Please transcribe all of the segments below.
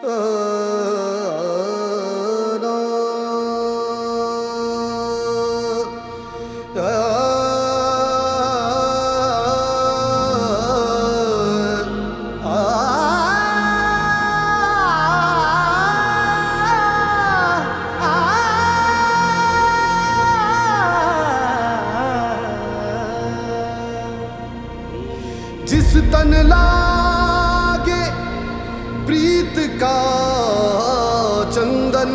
जिस तन लागे प्रीत का चंदन,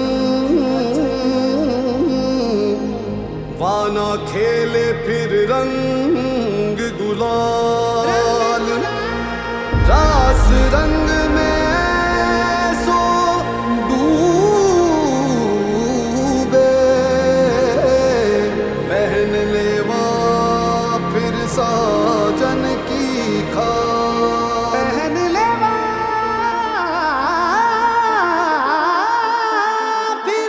वाना खेले फिर रंग गुलाल। रास रंग में सो डूबे, पहन लेवा फिर साजन की खाल। पहन लेवा फिर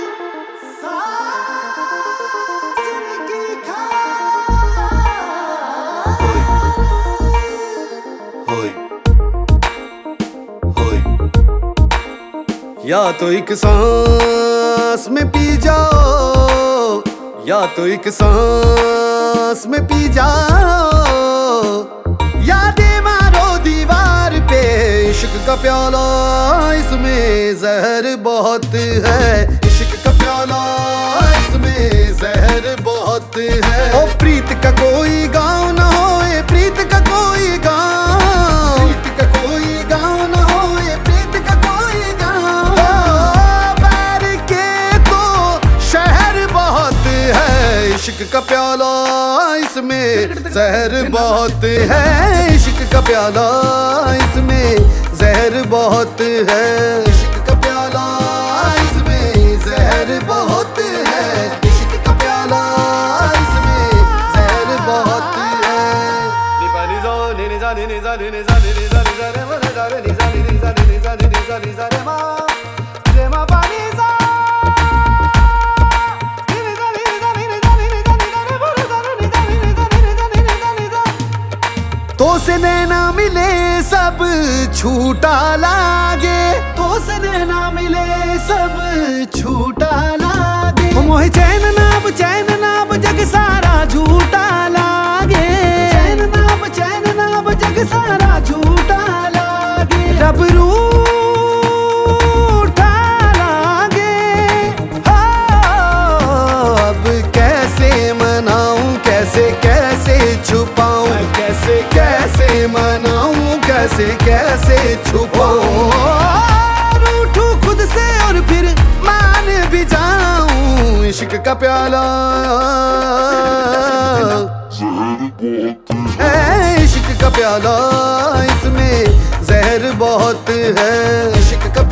साजन की खाल। होय होय या तो एक सांस में पी जाओ, या तो एक सांस में पी जाओ, यादें मारो दीवार पे। इश्क का प्याला इसमें जहर बहुत है, इश्क का प्याला इसमें जहर बहुत है। ओ प्रीत का कोई गाँव ना हो, ये प्रीत का कोई गाँव, प्रीत का कोई गाँव ना हो, ये प्रीत का कोई गाँव। बैर के तो शहर बहुत है, इश्क का प्याला इसमें जहर बहुत है, इश्क का प्याला इसमें जहर बहुत है, इश्क का प्याला इसमें जहर बहुत है, इश्क का प्याला इसमें जहर बहुत है। निपानी जो निनी जा निनी जा निनी जा निनी जा निनी जा रे मा रे निनी जा निनी जा निनी जा निनी जा निनी जा रे मा पानी जा। तो से नैना मिले सब छूटा लागे, तो से नैना मिले सब छूटा लागे। मोहे चैन नाब जग सारा झूठा लागे, चैन नाब जग सारा झूठा लागे। रब रूठा लागे, अब कैसे मनाऊं, कैसे कैसे छुपाऊं, कैसे कैसे मनाऊं, कैसे कैसे छुपाऊं। रूठूं खुद से और फिर मान भी जाऊं, इश्क का प्याला इश्क का प्याला इसमें जहर बहुत है, इश्क का